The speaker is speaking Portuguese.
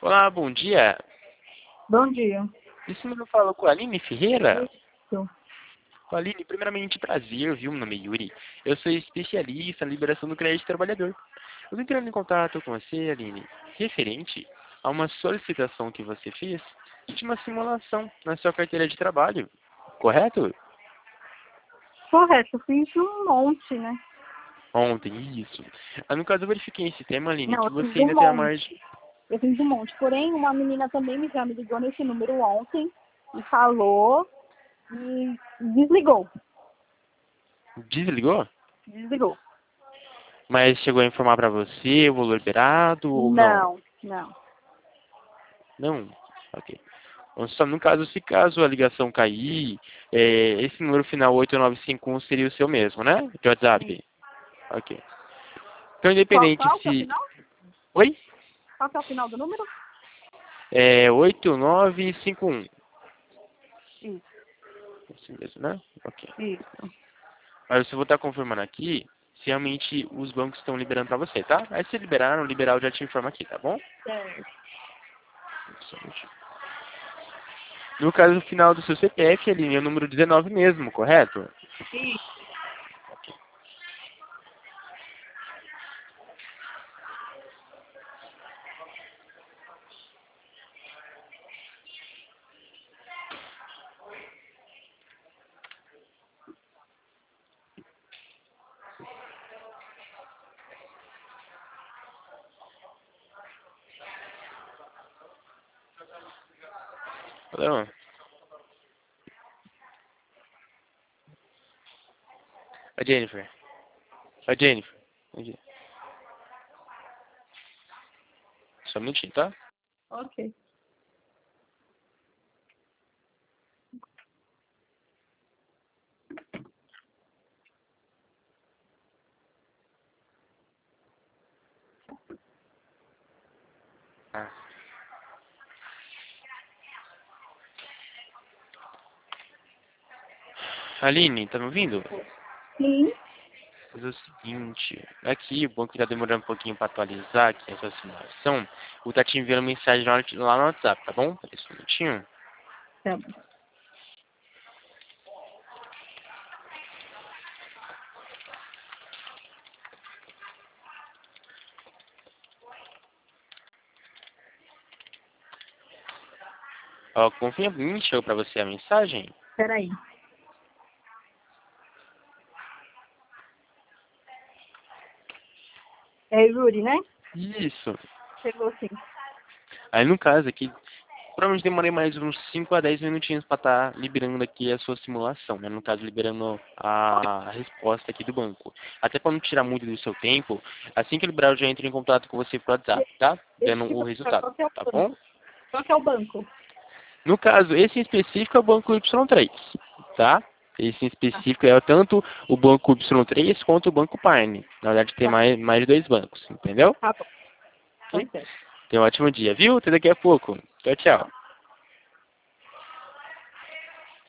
Olá, bom dia. Bom dia. Esse número fala com a Aline Ferreira? Isso. Aline, primeiramente prazer, viu? Meu nome é Yuri. Eu sou especialista na liberação do crédito trabalhador. Eu estou entrando em contato com você, Aline, referente a uma solicitação que você fez de uma simulação na sua carteira de trabalho, correto? Correto, eu fiz um monte, né? Ontem, isso. No caso, eu verifiquei esse tema, Aline, Não, que eu fiz você um ainda tem a margem... monte. Eu fiz um monte. Porém, uma menina também já me ligou nesse número ontem e falou e desligou. Desligou? Desligou. Mas chegou a informar para você o valor liberado ou não? Não, não. Não? Ok. Então, só no caso, se caso a ligação cair, esse número final 8951 seria o seu mesmo, né? De WhatsApp. Ok. Então, independente Qual que é o se... final? Oi? Qual que é o final do número? 8951. Isso, Esse mesmo, né? Ok. isso. Aí eu vou estar confirmando aqui se realmente os bancos estão liberando para você, tá? Aí se liberaram, liberar eu já te informo aqui, tá bom? Certo. Só um minutinho. No caso, o final do seu CPF, ele é o número 19 mesmo, correto? Isso. Alô? A Jennifer. A Jennifer. Aqui. Só um minutinho, tá? Ok. Ah. Aline, tá me ouvindo? Sim. Vou fazer o seguinte, aqui o banco tá demorando um pouquinho para atualizar aqui essa simulação. Vou estar te enviando mensagem lá no WhatsApp, tá bom? Peraí só um minutinho. Tá bom. Ó, confia em mim, chegou pra você a mensagem? Peraí. É Yuri, né? Isso. Chegou sim. Aí no caso aqui, provavelmente demorei mais uns 5 a 10 minutinhos para estar liberando aqui a sua simulação, né? No caso, liberando a resposta aqui do banco. Até para não tirar muito do seu tempo, assim que eu liberar, eu já entro em contato com você por WhatsApp, tá? Dando o resultado, Qual que é o tá bom? banco? Qual que é o banco? No caso, esse em específico é o banco Y3, tá? Esse em Ah, específico é tanto o banco Y3 quanto o banco Parne. Na verdade, tem tá. mais de dois bancos, entendeu? Tá bom. Tá Ok? certo. Tenha um ótimo dia, viu? Até daqui a pouco. Tchau, tchau.